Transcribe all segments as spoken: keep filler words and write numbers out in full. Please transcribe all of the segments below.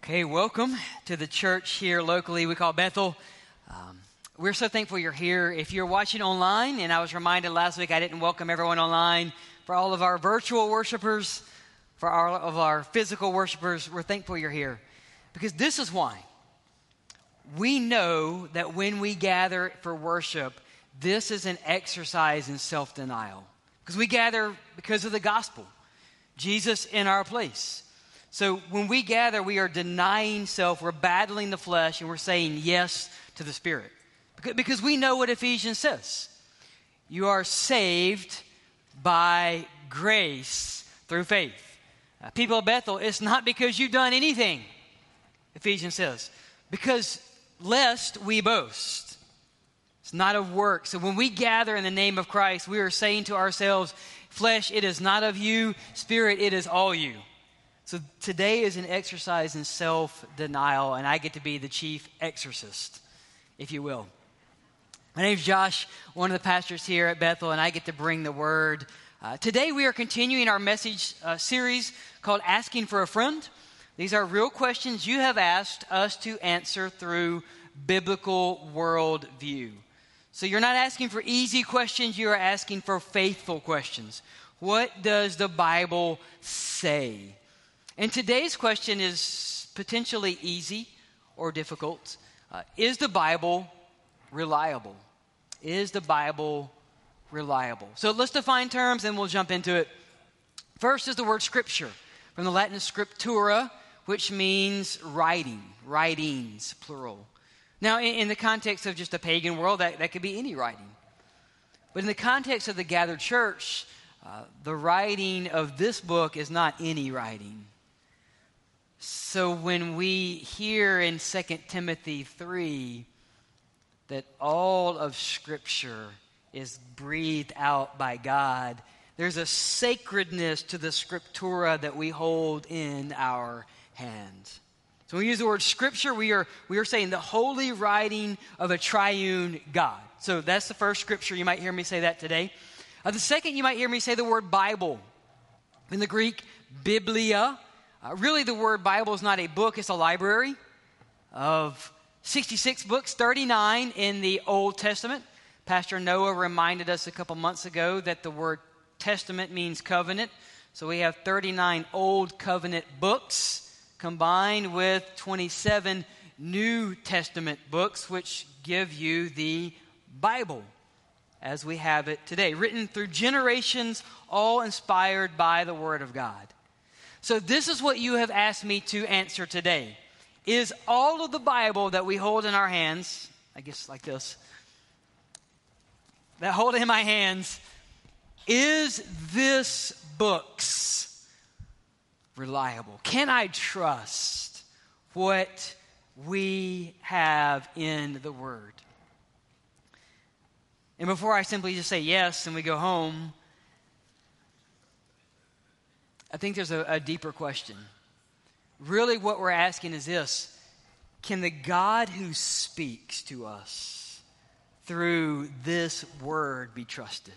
Okay, welcome to the church here locally we call Bethel. Um, we're so thankful you're here. If you're watching online, and I was reminded last week I didn't welcome everyone online, for all of our virtual worshipers, for all of our physical worshipers, we're thankful you're here. Because this is why. We know that when we gather for worship, this is an exercise in self-denial. Because we gather because of the gospel. Jesus in our place. So when we gather, we are denying self, we're battling the flesh, and we're saying yes to the Spirit. Because we know what Ephesians says. You are saved by grace through faith. Uh, people of Bethel, it's not because you've done anything, Ephesians says. Because lest we boast. It's not of work. So when we gather in the name of Christ, we are saying to ourselves, flesh, it is not of you. Spirit, it is all you. So today is an exercise in self-denial, and I get to be the chief exorcist, if you will. My name's Josh, one of the pastors here at Bethel, and I get to bring the word. Uh, today we are continuing our message uh, series called Asking for a Friend. These are real questions you have asked us to answer through biblical worldview. So you're not asking for easy questions, you are asking for faithful questions. What does the Bible say? And today's question is potentially easy or difficult. Uh, is the Bible reliable? Is the Bible reliable? So let's define terms and we'll jump into it. First is the word scripture, from the Latin scriptura, which means writing, writings, plural. Now, in, in the context of just a pagan world, that, that could be any writing. But in the context of the gathered church, uh, the writing of this book is not any writing. So when we hear in Second Timothy three that all of Scripture is breathed out by God, there's a sacredness to the scriptura that we hold in our hands. So when we use the word Scripture, we are, we are saying the holy writing of a triune God. So that's the first Scripture. You might hear me say that today. Uh, the second, you might hear me say the word Bible. In the Greek, biblia. Uh, really, the word Bible is not a book, it's a library of sixty-six books, thirty-nine in the Old Testament. Pastor Noah reminded us a couple months ago that the word testament means covenant. So we have thirty-nine Old Covenant books combined with twenty-seven New Testament books, which give you the Bible as we have it today, written through generations, all inspired by the Word of God. So this is what you have asked me to answer today. Is all of the Bible that we hold in our hands, I guess like this, that hold in my hands, is this book's reliable? Can I trust what we have in the Word? And before I simply just say yes and we go home, I think there's a, a deeper question. Really what we're asking is this: can the God who speaks to us through this word be trusted?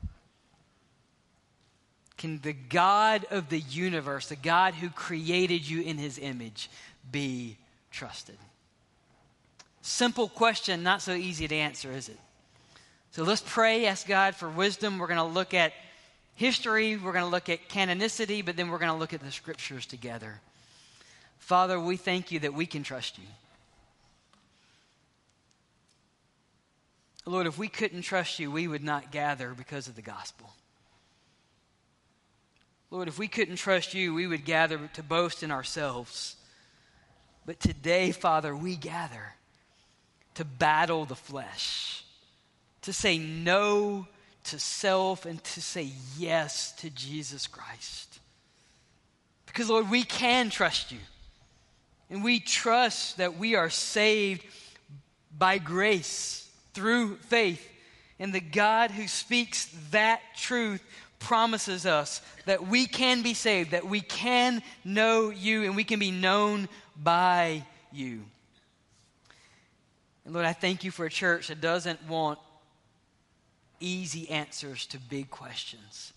Can the God of the universe, the God who created you in his image, be trusted? Simple question, not so easy to answer, is it? So let's pray, ask God for wisdom. We're going to look at history, we're going to look at canonicity, but then we're going to look at the scriptures together. Father, we thank you that we can trust you. Lord, if we couldn't trust you, we would not gather because of the gospel. Lord, if we couldn't trust you, we would gather to boast in ourselves. But today, Father, we gather to battle the flesh, to say no to self and to say yes to Jesus Christ. Because, Lord, we can trust you. And we trust that we are saved by grace through faith. And the God who speaks that truth promises us that we can be saved, that we can know you, and we can be known by you. And Lord, I thank you for a church that doesn't want easy answers to big questions.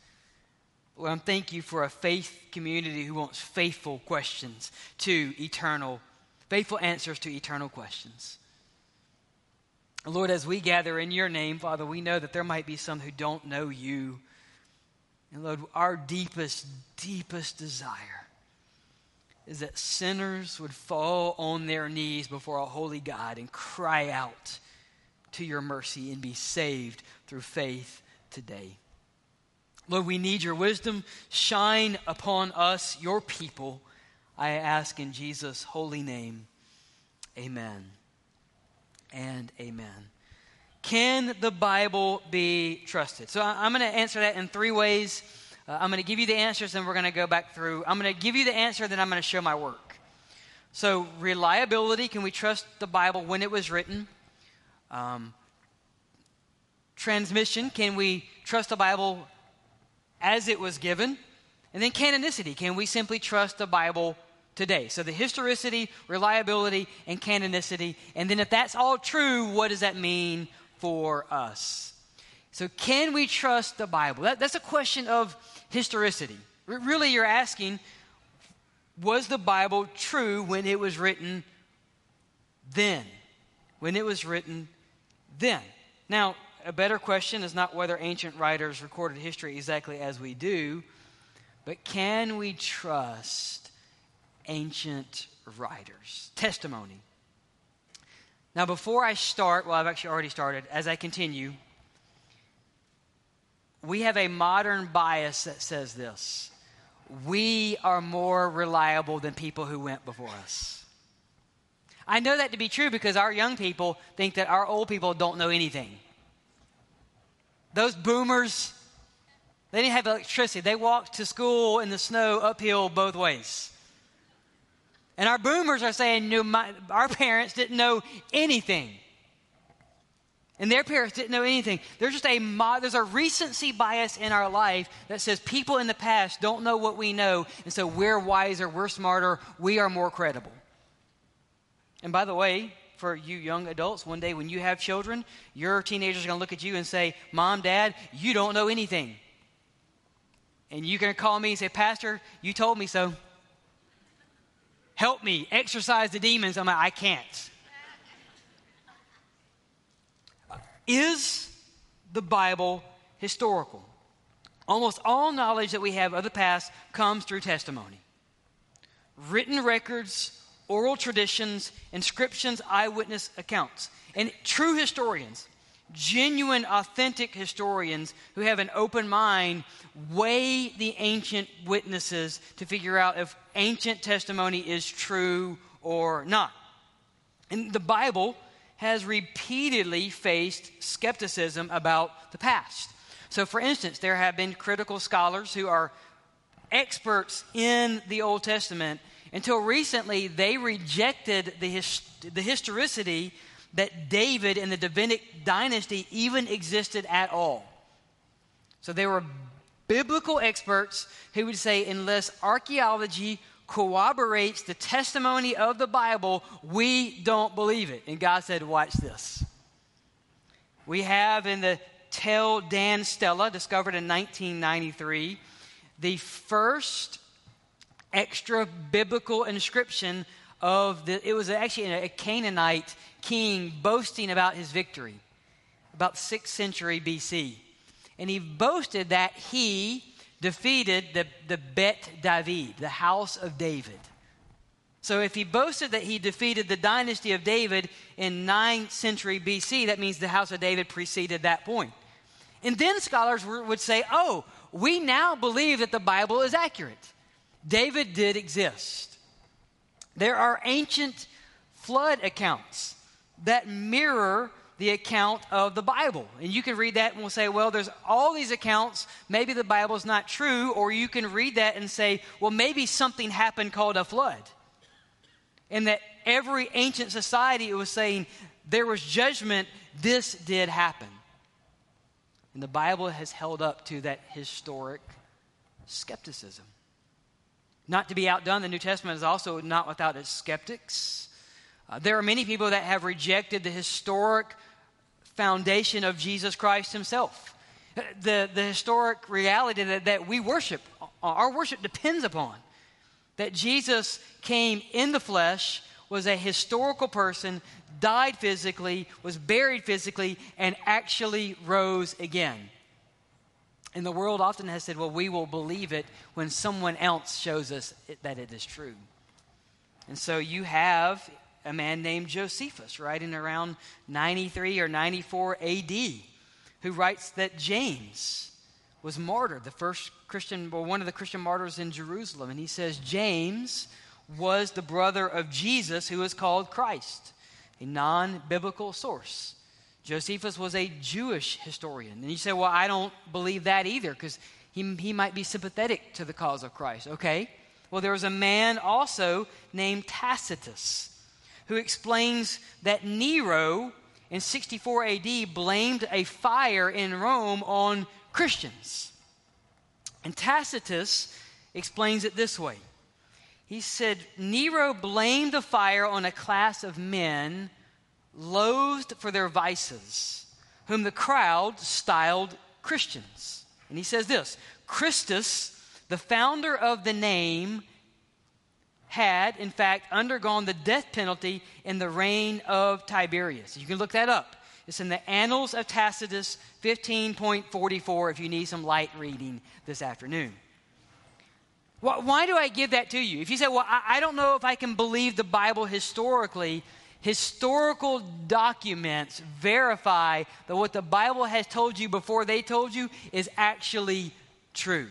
Lord, I thank you for a faith community who wants faithful questions to eternal faithful answers to eternal questions. Lord, as we gather in your name, Father, we know that there might be some who don't know you. And Lord, our deepest, deepest desire is that sinners would fall on their knees before a holy God and cry out to your mercy and be saved through faith today. Lord, we need your wisdom. Shine upon us, your people. I ask in Jesus' holy name. Amen and amen. Can the Bible be trusted? So I'm going to answer that in three ways. Uh, I'm going to give you the answers, and we're going to go back through. I'm going to give you the answer, then I'm going to show my work. So reliability, can we trust the Bible when it was written? Um, transmission, can we trust the Bible as it was given? And then canonicity, can we simply trust the Bible today? So the historicity, reliability, and canonicity. And then if that's all true, what does that mean for us? So can we trust the Bible? That, that's a question of historicity. R- really, you're asking, was the Bible true when it was written then? When it was written then. Now, a better question is not whether ancient writers recorded history exactly as we do, but can we trust ancient writers? Testimony. Now, before I start, well, I've actually already started, as I continue, we have a modern bias that says this: we are more reliable than people who went before us. I know that to be true because our young people think that our old people don't know anything. Those boomers, they didn't have electricity. They walked to school in the snow uphill both ways. And our boomers are saying, no, my, our parents didn't know anything. And their parents didn't know anything. There's just a there's a recency bias in our life that says people in the past don't know what we know, and so we're wiser, we're smarter, we are more credible. And by the way, for you young adults, one day when you have children, your teenagers are going to look at you and say, Mom, Dad, you don't know anything. And you're going to call me and say, Pastor, you told me so. Help me exorcise the demons. I'm like, I can't. Is the Bible historical? Almost all knowledge that we have of the past comes through testimony. Written records, oral traditions, inscriptions, eyewitness accounts. And true historians, genuine, authentic historians who have an open mind, weigh the ancient witnesses to figure out if ancient testimony is true or not. And the Bible has repeatedly faced skepticism about the past. So, for instance, there have been critical scholars who are experts in the Old Testament. Until recently, they rejected the, his, the historicity that David and the Davidic dynasty even existed at all. So they were biblical experts who would say, unless archaeology corroborates the testimony of the Bible, we don't believe it. And God said, watch this. We have in the Tel Dan Stela, discovered in nineteen ninety-three, the first extra biblical inscription of the, it was actually a Canaanite king boasting about his victory, about sixth century B C. And he boasted that he defeated the, the Bet David, the house of David. So if he boasted that he defeated the dynasty of David in ninth century B C, that means the house of David preceded that point. And then scholars would say, oh, we now believe that the Bible is accurate. David did exist. There are ancient flood accounts that mirror the account of the Bible. And you can read that and we'll say, well, there's all these accounts. Maybe the Bible's not true. Or you can read that and say, well, maybe something happened called a flood. And that every ancient society was saying there was judgment, this did happen. And the Bible has held up to that historic skepticism. Not to be outdone, the New Testament is also not without its skeptics. Uh, there are many people that have rejected the historic foundation of Jesus Christ himself. The, the historic reality that, that we worship, our worship depends upon. That Jesus came in the flesh, was a historical person, died physically, was buried physically, and actually rose again. And the world often has said, well, we will believe it when someone else shows us it, that it is true. And so you have a man named Josephus writing around ninety-three or ninety-four A D who writes that James was martyred, the first Christian, or one of the Christian martyrs in Jerusalem. And he says James was the brother of Jesus, who is called Christ, a non-biblical source. Josephus was a Jewish historian. And you say, well, I don't believe that either, because he, he might be sympathetic to the cause of Christ. Okay. Well, there was a man also named Tacitus who explains that Nero in sixty-four A D blamed a fire in Rome on Christians. And Tacitus explains it this way. He said, Nero blamed the fire on a class of men loathed for their vices, whom the crowd styled Christians. And he says this, Christus, the founder of the name, had, in fact, undergone the death penalty in the reign of Tiberius. You can look that up. It's in the Annals of Tacitus, fifteen point four four, if you need some light reading this afternoon. Why do I give that to you? If you say, well, I don't know if I can believe the Bible historically, historical documents verify that what the Bible has told you before they told you is actually true.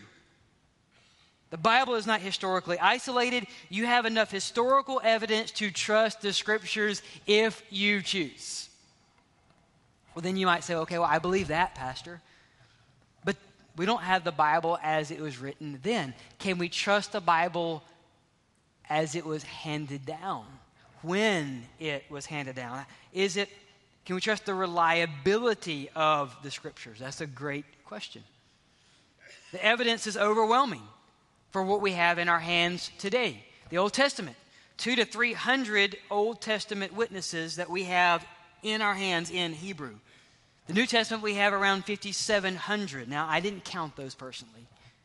The Bible is not historically isolated. You have enough historical evidence to trust the Scriptures if you choose. Well, then you might say, okay, well, I believe that, Pastor. But we don't have the Bible as it was written then. Can we trust the Bible as it was handed down? When it was handed down? Is it, can we trust the reliability of the Scriptures? That's a great question. The evidence is overwhelming for what we have in our hands today. The Old Testament, two to three hundred Old Testament witnesses that we have in our hands in Hebrew. The New Testament, we have around fifty-seven hundred. Now, I didn't count those personally.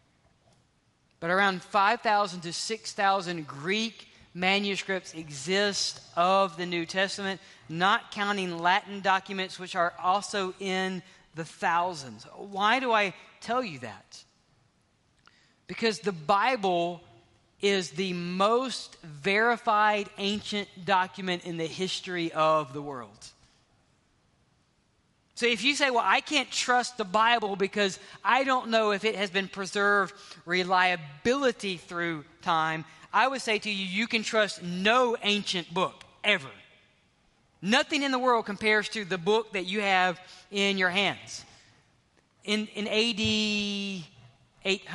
But around five thousand to six thousand Greek manuscripts exist of the New Testament, not counting Latin documents, which are also in the thousands. Why do I tell you that? Because the Bible is the most verified ancient document in the history of the world. So if you say, well, I can't trust the Bible because I don't know if it has been preserved reliability through time, I would say to you, you can trust no ancient book ever. Nothing in the world compares to the book that you have in your hands. In, in A D eight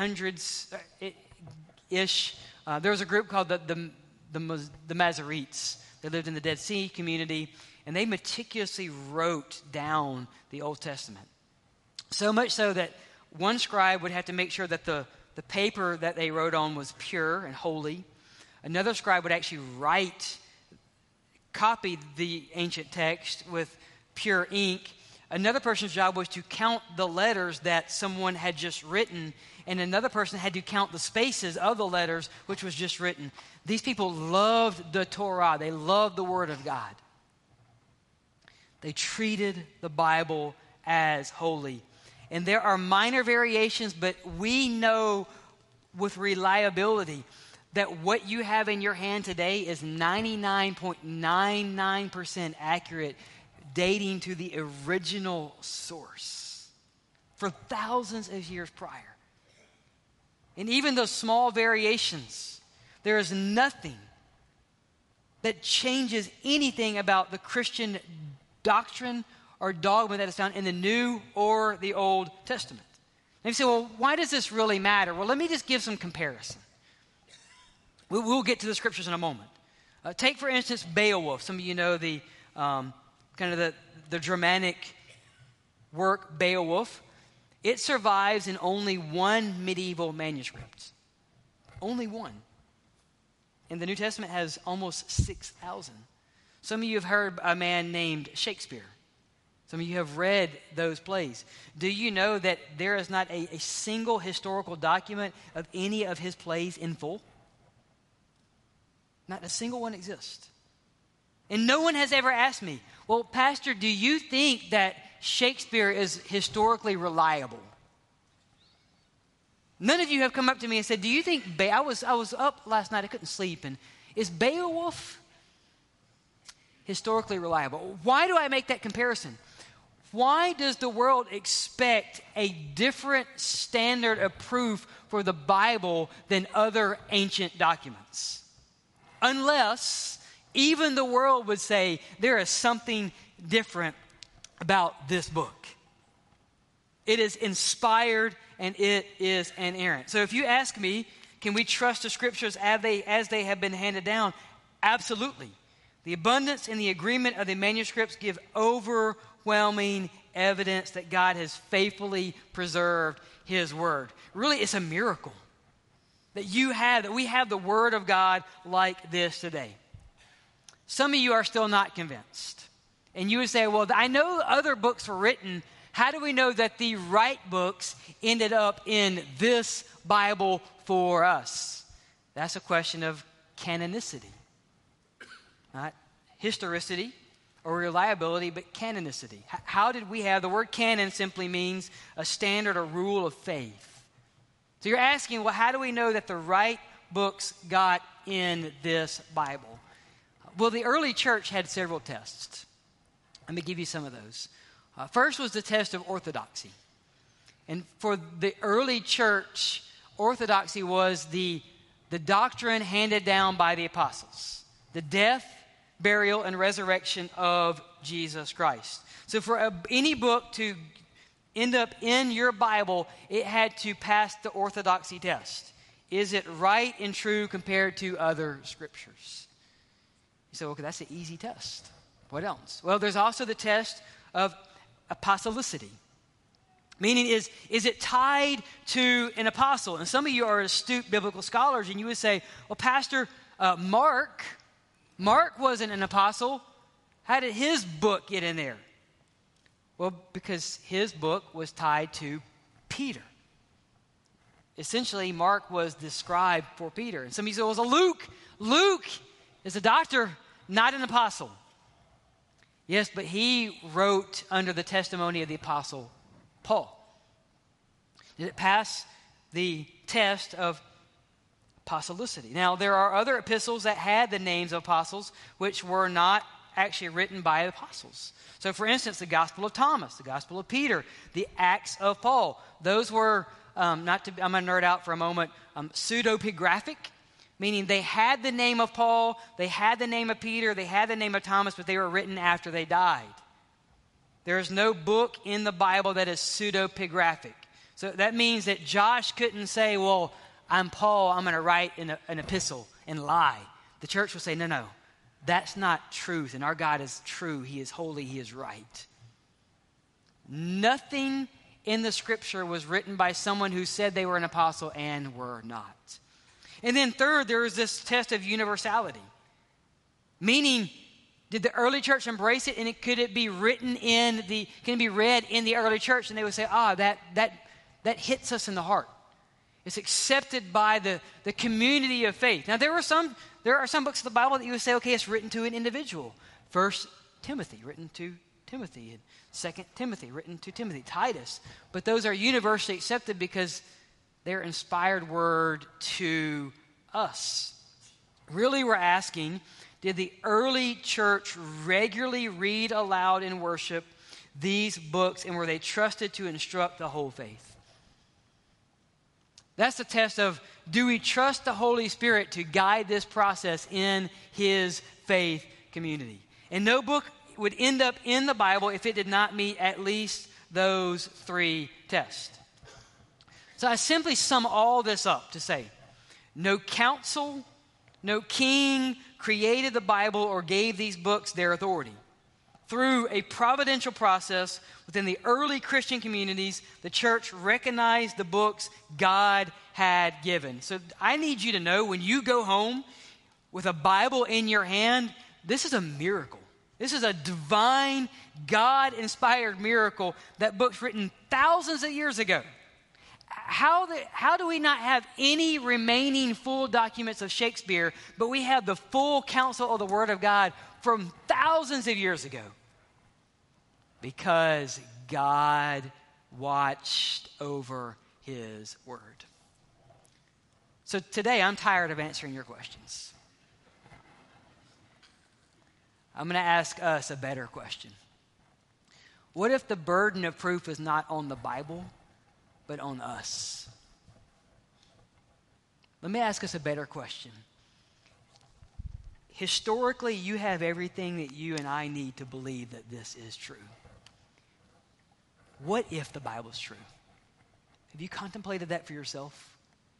hundreds-ish, uh, there was a group called the, the, the, the Masoretes. They lived in the Dead Sea community, and they meticulously wrote down the Old Testament. So much so that one scribe would have to make sure that the, the paper that they wrote on was pure and holy. Another scribe would actually write, copy the ancient text with pure ink. Another person's job was to count the letters that someone had just written, and another person had to count the spaces of the letters which was just written. These people loved the Torah. They loved the Word of God. They treated the Bible as holy. And there are minor variations, but we know with reliability that what you have in your hand today is ninety-nine point nine nine percent accurate, dating to the original source for thousands of years prior. And even those small variations, there is nothing that changes anything about the Christian doctrine or dogma that is found in the New or the Old Testament. And you say, well, why does this really matter? Well, let me just give some comparison. We'll, we'll get to the Scriptures in a moment. Uh, take, for instance, Beowulf. Some of you know the um, kind of the, the Germanic work Beowulf. It survives in only one medieval manuscript. Only one. And the New Testament has almost six thousand. Some of you have heard a man named Shakespeare. Some of you have read those plays. Do you know that there is not a, a single historical document of any of his plays in full? Not a single one exists. And no one has ever asked me, well, Pastor, do you think that Shakespeare is historically reliable? None of you have come up to me and said, do you think, Be- I was I was up last night, I couldn't sleep, and is Beowulf historically reliable? Why do I make that comparison? Why does the world expect a different standard of proof for the Bible than other ancient documents? Unless even the world would say there is something different about this book. It is inspired and it is inerrant. So if you ask me, can we trust the scriptures as they, as they have been handed down? Absolutely. The abundance and the agreement of the manuscripts give overwhelming evidence that God has faithfully preserved his word. Really, it's a miracle that you have, that we have the word of God like this today. Some of you are still not convinced. And you would say, well, I know other books were written. How do we know that the right books ended up in this Bible for us? That's a question of canonicity. Not historicity or reliability, but canonicity. H- how did we have, the word canon simply means a standard or rule of faith. So you're asking, well, how do we know that the right books got in this Bible? Well, the early church had several tests. Let me give you some of those. Uh, first was the test of orthodoxy. And for the early church, orthodoxy was the, the doctrine handed down by the apostles. The death, burial, and resurrection of Jesus Christ. So for a, any book to end up in your Bible, it had to pass the orthodoxy test. Is it right and true compared to other scriptures? You say, okay, that's an easy test. What else? Well, there's also the test of apostolicity. Meaning, is, is it tied to an apostle? And some of you are astute biblical scholars, and you would say, well, Pastor, uh, Mark, Mark wasn't an apostle. How did his book get in there? Well, because his book was tied to Peter. Essentially, Mark was the scribe for Peter. And some of you say, well, it was a Luke. Luke is a doctor, not an apostle. Yes, but he wrote under the testimony of the apostle Paul. Did it pass the test of apostolicity? Now, there are other epistles that had the names of apostles, which were not actually written by apostles. So, for instance, the Gospel of Thomas, the Gospel of Peter, the Acts of Paul. Those were, um, not to, I'm going to nerd out for a moment, um, pseudepigraphic, meaning they had the name of Paul, they had the name of Peter, they had the name of Thomas, but they were written after they died. There is no book in the Bible that is pseudepigraphic. So that means that Josh couldn't say, well, I'm Paul, I'm going to write an, an epistle and lie. The church will say, no, no, that's not truth. And our God is true. He is holy. He is right. Nothing in the scripture was written by someone who said they were an apostle and were not. And then third, there is this test of universality. Meaning, did the early church embrace it, and it, could it be written in the, can it be read in the early church? And they would say, ah, that that that hits us in the heart. It's accepted by the, the community of faith. Now, there were some, there are some books of the Bible that you would say, okay, it's written to an individual. First Timothy, written to Timothy, and Second Timothy, written to Timothy, Titus. But those are universally accepted because they're inspired word to us. Really, we're asking, did the early church regularly read aloud in worship these books, and were they trusted to instruct the whole faith? That's the test of, do we trust the Holy Spirit to guide this process in his faith community? And no book would end up in the Bible if it did not meet at least those three tests. So I simply sum all this up to say, no council, no king created the Bible or gave these books their authority. Through a providential process within the early Christian communities, the church recognized the books God had given. So I need you to know, when you go home with a Bible in your hand, this is a miracle. This is a divine, God-inspired miracle. That book's written thousands of years ago. How, the, how do we not have any remaining full documents of Shakespeare, but we have the full counsel of the Word of God from thousands of years ago? Because God watched over His Word. So today, I'm tired of answering your questions. I'm going to ask us a better question. What if the burden of proof is not on the Bible, but on us? Let me ask us a better question. Historically, you have everything that you and I need to believe that this is true. What if the Bible is true? Have you contemplated that for yourself?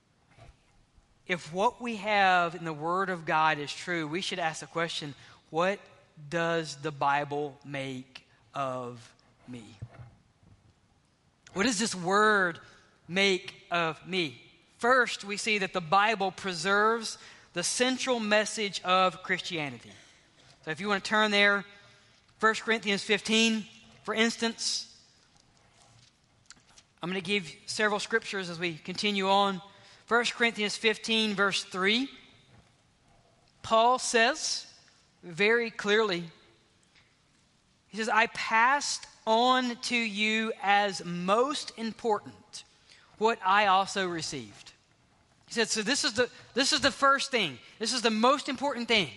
If what we have in the Word of God is true, we should ask the question, what does the Bible make of me? What does this Word make of me? First, we see that the Bible preserves the central message of Christianity. So if you want to turn there, First Corinthians fifteen, for instance, I'm going to give several scriptures as we continue on. First Corinthians fifteen, verse three, Paul says very clearly, he says, I passed on to you as most important what I also received. He said, so this is the this is the first thing. This is the most important thing.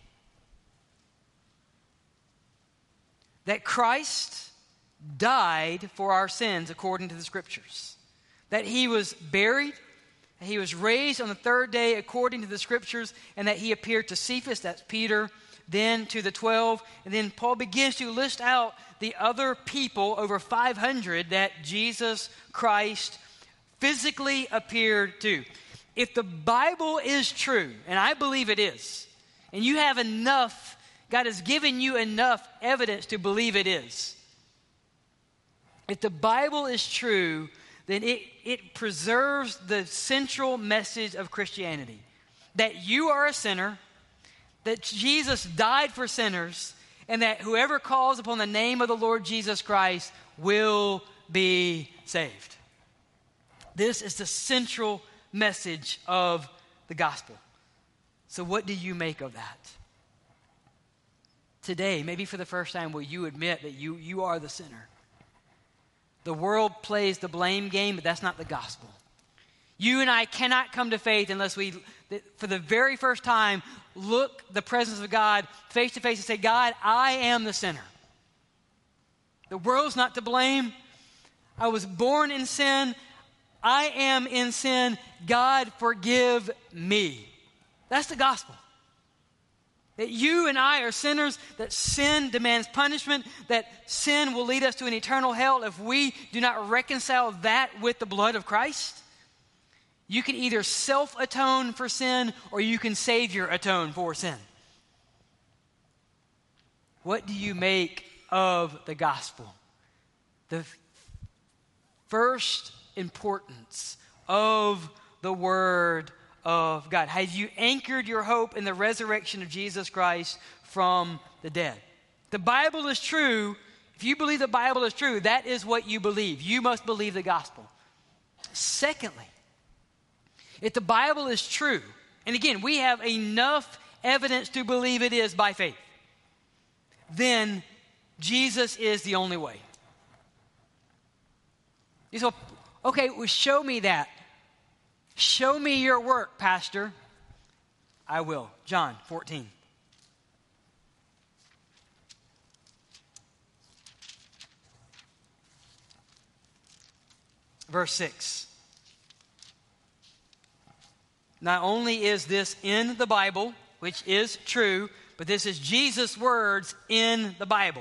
That Christ died for our sins according to the Scriptures. That He was buried, that He was raised on the third day according to the Scriptures, and that He appeared to Cephas, that's Peter, then to the twelve. And then Paul begins to list out the other people, over five hundred, that Jesus Christ physically appeared to. If the Bible is true, and I believe it is, and you have enough, God has given you enough evidence to believe it is. If the Bible is true, then it, it preserves the central message of Christianity. That you are a sinner, that Jesus died for sinners, and that whoever calls upon the name of the Lord Jesus Christ will be saved. This is the central message of the gospel. So what do you make of that? Today, maybe for the first time, will you admit that you, you are the sinner? The world plays the blame game, but that's not the gospel. You and I cannot come to faith unless we, for the very first time, look the presence of God face to face and say, God, I am the sinner. The world's not to blame. I was born in sin. I am in sin. God, forgive me. That's the gospel. That you and I are sinners, that sin demands punishment, that sin will lead us to an eternal hell if we do not reconcile that with the blood of Christ. You can either self-atone for sin or you can Savior atone for sin. What do you make of the gospel? The first importance of the Word of God. Have you anchored your hope in the resurrection of Jesus Christ from the dead? The Bible is true. If you believe the Bible is true, that is what you believe. You must believe the gospel. Secondly, if the Bible is true, and again, we have enough evidence to believe it is by faith, then Jesus is the only way. You say, okay, well, show me that. Show me your work, Pastor. I will. John fourteen. Verse six. Not only is this in the Bible, which is true, but this is Jesus' words in the Bible.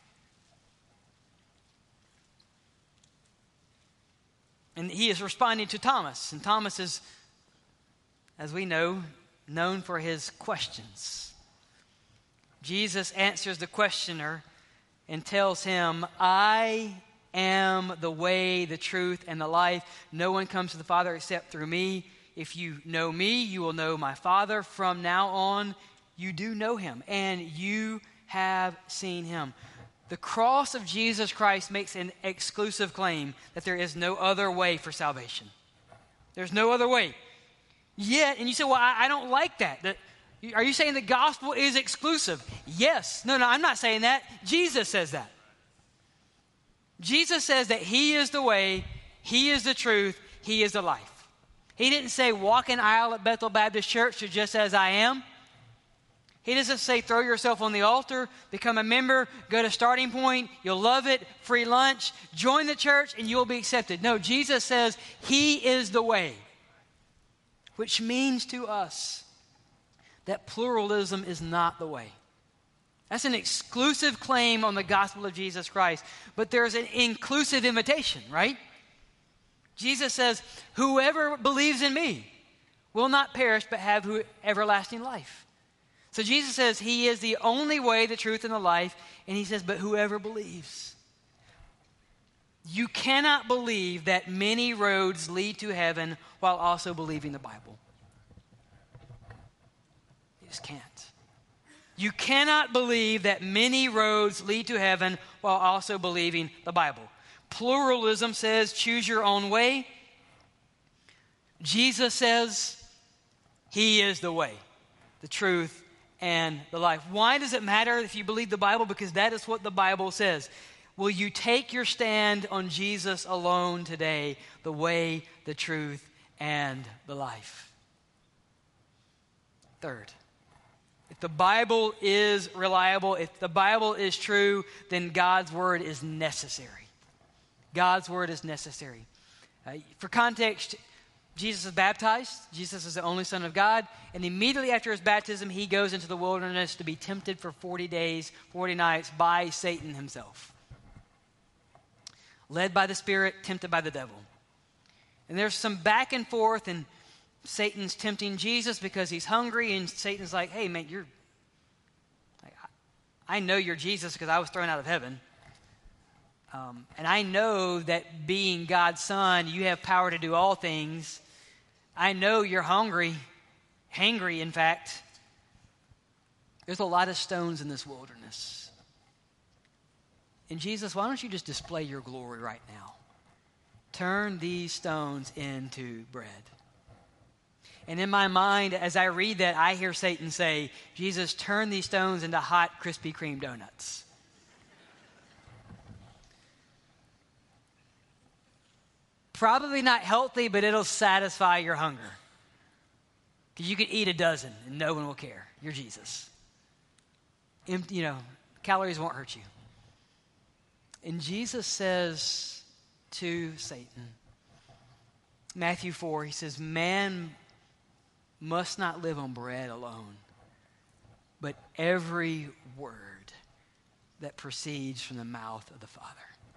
And he is responding to Thomas. And Thomas is, as we know, known for his questions. Jesus answers the questioner and tells him, I am the way, the truth, and the life. No one comes to the Father except through me. If you know me, you will know my Father. From now on, you do know him, and you have seen him. The cross of Jesus Christ makes an exclusive claim that there is no other way for salvation. There's no other way. Yet, and you say, well, I, I don't like that. that. Are you saying the gospel is exclusive? Yes. No, no, I'm not saying that. Jesus says that. Jesus says that he is the way, he is the truth, he is the life. He didn't say walk an aisle at Bethel Baptist Church to just as I am. He doesn't say throw yourself on the altar, become a member, go to Starting Point, you'll love it, free lunch, join the church, and you'll be accepted. No, Jesus says he is the way, which means to us that pluralism is not the way. That's an exclusive claim on the gospel of Jesus Christ, but there's an inclusive invitation, right? Jesus says, whoever believes in me will not perish but have everlasting life. So Jesus says he is the only way, the truth, and the life. And he says, but whoever believes. You cannot believe that many roads lead to heaven while also believing the Bible. You just can't. You cannot believe that many roads lead to heaven while also believing the Bible. Pluralism says choose your own way. Jesus says he is the way, the truth, and the life. Why does it matter if you believe the Bible? Because that is what the Bible says. Will you take your stand on Jesus alone today, the way, the truth, and the life? Third, if the Bible is reliable, if the Bible is true, then God's word is necessary. God's word is necessary. Uh, for context, Jesus is baptized. Jesus is the only Son of God. And immediately after his baptism, he goes into the wilderness to be tempted for forty days, forty nights by Satan himself. Led by the Spirit, tempted by the devil. And there's some back and forth, and Satan's tempting Jesus because he's hungry, and Satan's like, hey, man, you're, I know you're Jesus because I was thrown out of heaven. Um, and I know that being God's son, you have power to do all things. I know you're hungry, hangry, in fact. There's a lot of stones in this wilderness. And Jesus, why don't you just display your glory right now? Turn these stones into bread. And in my mind, as I read that, I hear Satan say, Jesus, turn these stones into hot Krispy Kreme donuts. Probably not healthy, but it'll satisfy your hunger. Because you could eat a dozen and no one will care. You're Jesus. Empty, you know, calories won't hurt you. And Jesus says to Satan, Matthew four, he says, man must not live on bread alone, but every word that proceeds from the mouth of the Father.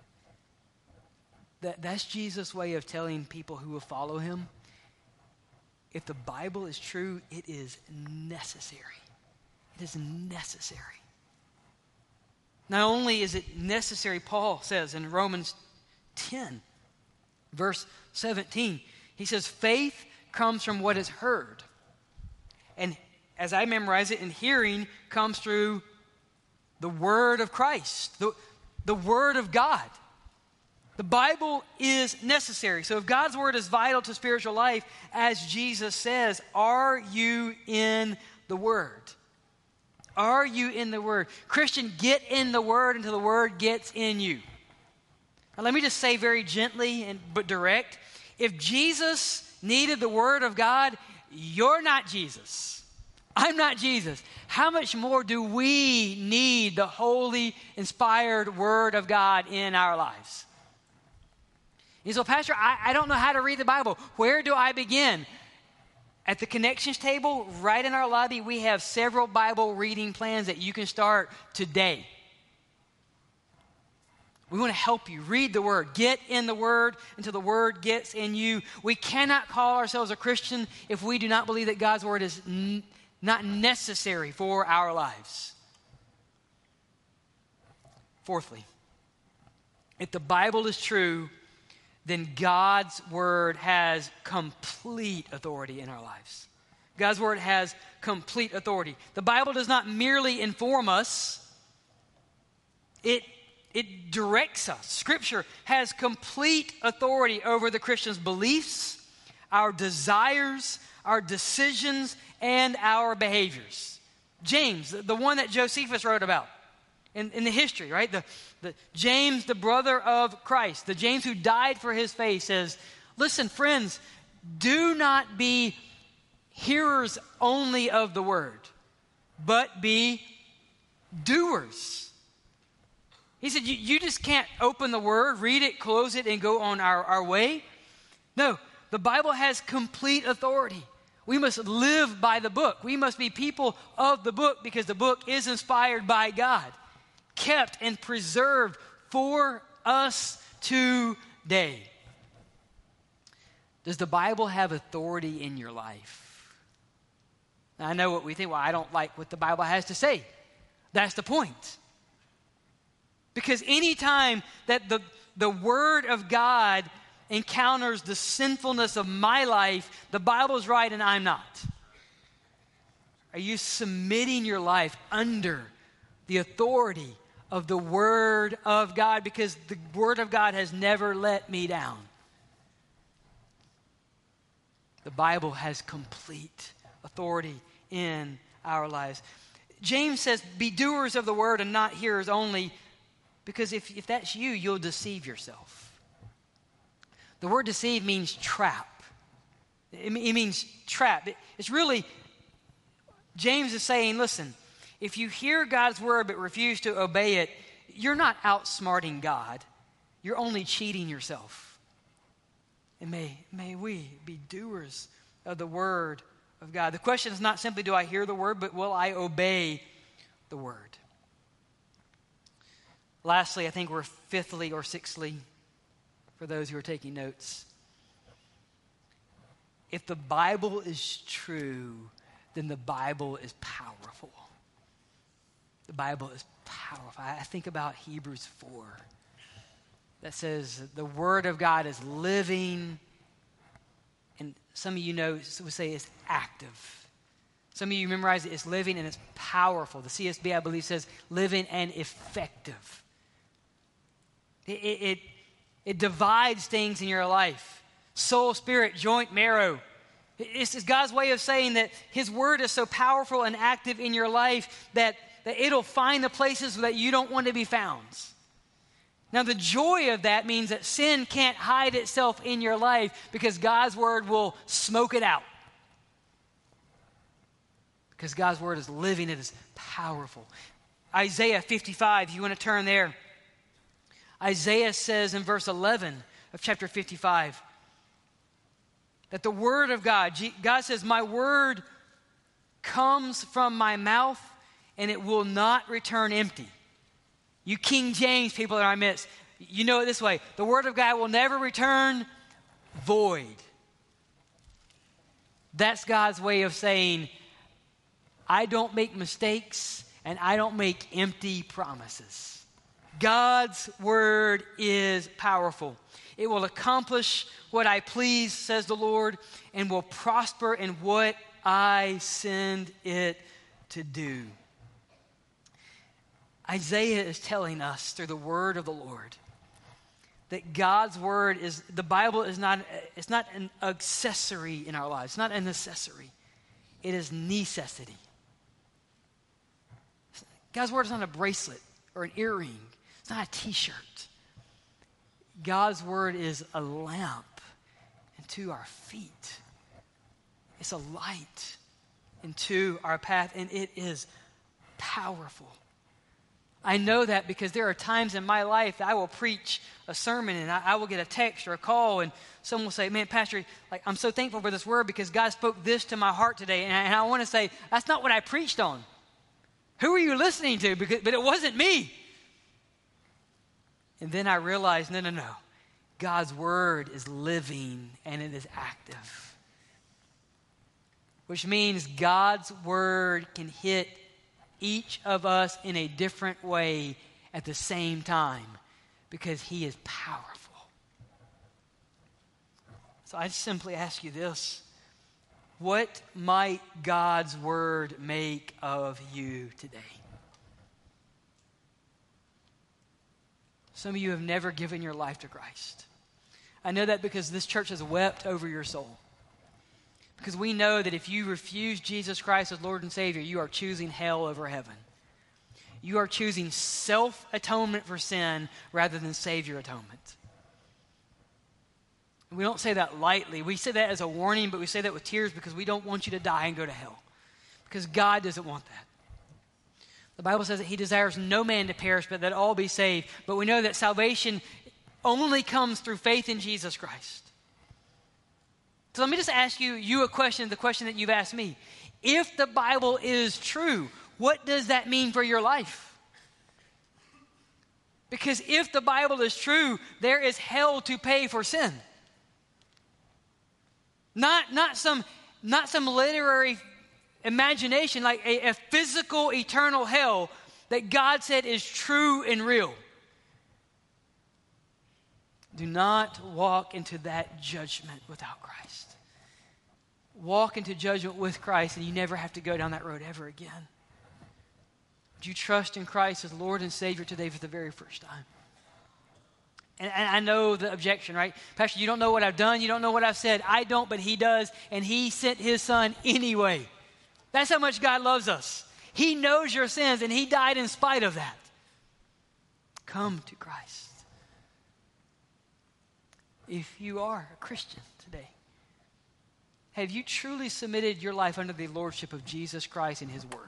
That, that's Jesus' way of telling people who will follow him, if the Bible is true, it is necessary. It is necessary. Not only is it necessary, Paul says in Romans ten, verse seventeen, he says, faith comes from what is heard. And as I memorize it, and hearing comes through the word of Christ, the, the word of God. The Bible is necessary. So if God's word is vital to spiritual life, as Jesus says, are you in the word? Are you in the word? Christian, get in the word until the word gets in you. Now let me just say very gently and but direct, if Jesus needed the word of God, you're not Jesus. I'm not Jesus. How much more do we need the holy, inspired word of God in our lives? You say, well, Pastor, I, I don't know how to read the Bible. Where do I begin? At the connections table, right in our lobby, we have several Bible reading plans that you can start today. We want to help you read the Word. Get in the Word until the Word gets in you. We cannot call ourselves a Christian if we do not believe that God's Word is n- not necessary for our lives. Fourthly, if the Bible is true, then God's word has complete authority in our lives. God's word has complete authority. The Bible does not merely inform us, it it directs us. Scripture has complete authority over the Christian's beliefs, our desires, our decisions, and our behaviors. James, the one that Josephus wrote about in, in the history, right? The, the James, the brother of Christ, the James who died for his faith, says, listen, friends, do not be hearers only of the word, but be doers. He said, you, you just can't open the word, read it, close it, and go on our, our way. No, the Bible has complete authority. We must live by the book. We must be people of the book because the book is inspired by God, kept and preserved for us today. Does the Bible have authority in your life? Now, I know what we think. Well, I don't like what the Bible has to say. That's the point. Because anytime that the, the Word of God encounters the sinfulness of my life, the Bible's right and I'm not. Are you submitting your life under the authority of the Word of God? Because the Word of God has never let me down. The Bible has complete authority in our lives. James says, be doers of the word and not hearers only, because if, if that's you, you'll deceive yourself. The word deceive means trap. It, it means trap. It, it's really, James is saying, listen, if you hear God's word but refuse to obey it, you're not outsmarting God. You're only cheating yourself. And may, may we be doers of the word of God. The question is not simply do I hear the word, but will I obey the word? Lastly, I think we're fifthly or sixthly, for those who are taking notes. If the Bible is true, then the Bible is powerful. The Bible is powerful. I think about Hebrews four. That says the Word of God is living, and some of you know, would say it's active. Some of you memorize it, it's living and it's powerful. The C S B, I believe, says living and effective. It, it, it, it divides things in your life. Soul, spirit, joint, marrow. It's, it's God's way of saying that His Word is so powerful and active in your life that, that it'll find the places that you don't want to be found. Now, the joy of that means that sin can't hide itself in your life because God's word will smoke it out. Because God's word is living, it is powerful. Isaiah fifty-five, if you want to turn there. Isaiah says in verse eleven of chapter fifty-five that the word of God, God says, my word comes from my mouth and it will not return empty. You King James people in our midst, you know it this way. The word of God will never return void. That's God's way of saying, I don't make mistakes and I don't make empty promises. God's word is powerful. It will accomplish what I please, says the Lord, and will prosper in what I send it to do. Isaiah is telling us through the word of the Lord that God's word is, the Bible is not, it's not an accessory in our lives. It's not a necessary. It is necessity. God's word is not a bracelet or an earring. It's not a t-shirt. God's word is a lamp unto our feet. It's a light into our path, and it is powerful. I know that because there are times in my life that I will preach a sermon and I, I will get a text or a call and someone will say, man, Pastor, like, I'm so thankful for this word because God spoke this to my heart today. And I, and I want to say, that's not what I preached on. Who are you listening to? Because, but it wasn't me. And then I realized, no, no, no. God's word is living and it is active. Which means God's word can hit each of us in a different way at the same time because he is powerful. So I simply ask you this. What might God's word make of you today? Some of you have never given your life to Christ. I know that because this church has wept over your soul. Because we know that if you refuse Jesus Christ as Lord and Savior, you are choosing hell over heaven. You are choosing self-atonement for sin rather than Savior atonement. We don't say that lightly. We say that as a warning, but we say that with tears because we don't want you to die and go to hell. Because God doesn't want that. The Bible says that He desires no man to perish, but that all be saved. But we know that salvation only comes through faith in Jesus Christ. So let me just ask you, you a question, the question that you've asked me. If the Bible is true, what does that mean for your life? Because if the Bible is true, there is hell to pay for sin. Not, not, some, not some literary imagination, like a, a physical eternal hell that God said is true and real. Do not walk into that judgment without Christ. Walk into judgment with Christ and you never have to go down that road ever again. Would you trust in Christ as Lord and Savior today for the very first time? And, and I know the objection, right? Pastor, you don't know what I've done. You don't know what I've said. I don't, but He does. And He sent His Son anyway. That's how much God loves us. He knows your sins and He died in spite of that. Come to Christ. If you are a Christian today, have you truly submitted your life under the lordship of Jesus Christ and His Word?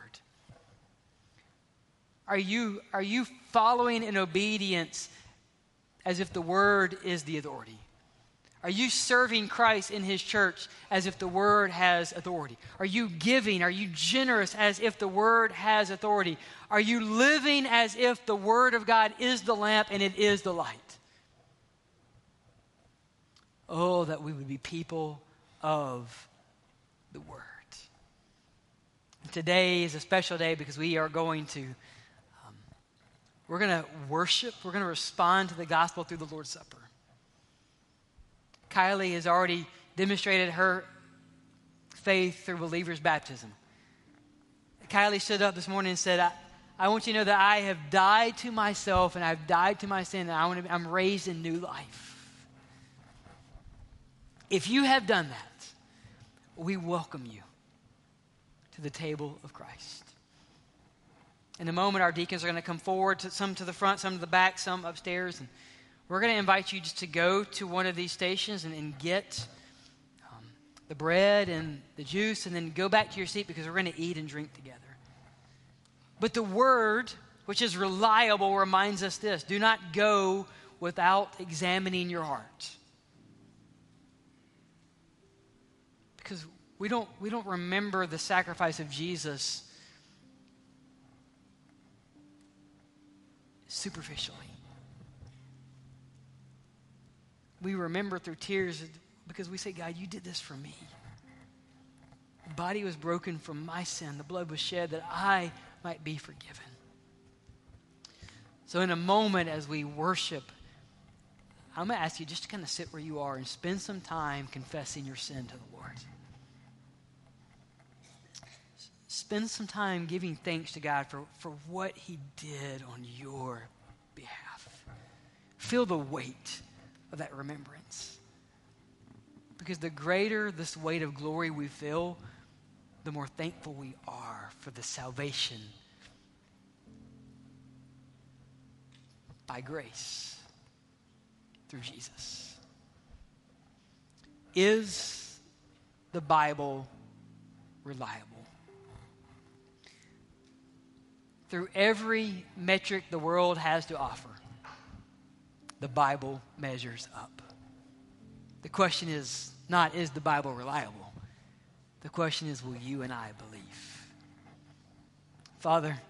Are you, are you following in obedience as if the Word is the authority? Are you serving Christ in His church as if the Word has authority? Are you giving? Are you generous as if the Word has authority? Are you living as if the Word of God is the lamp and it is the light? Oh, that we would be people of the Word. Today is a special day because we are going to, um, we're going to worship, we're going to respond to the gospel through the Lord's Supper. Kylie has already demonstrated her faith through believer's baptism. Kylie stood up this morning and said, I, I want you to know that I have died to myself and I've died to my sin and I want to, I'm raised in new life. If you have done that, we welcome you to the table of Christ. In a moment, our deacons are going to come forward, to, some to the front, some to the back, some upstairs. And we're going to invite you just to go to one of these stations and, and get um, the bread and the juice and then go back to your seat because we're going to eat and drink together. But the Word, which is reliable, reminds us this: do not go without examining your heart. Because we don't, we don't remember the sacrifice of Jesus superficially. We remember through tears because we say, God, you did this for me. The body was broken for my sin. The blood was shed that I might be forgiven. So in a moment as we worship, I'm going to ask you just to kind of sit where you are and spend some time confessing your sin to the Lord. Spend some time giving thanks to God for, for what He did on your behalf. Feel the weight of that remembrance. Because the greater this weight of glory we feel, the more thankful we are for the salvation by grace through Jesus. Is the Bible reliable? Through every metric the world has to offer, the Bible measures up. The question is not, is the Bible reliable? The question is, will you and I believe? Father,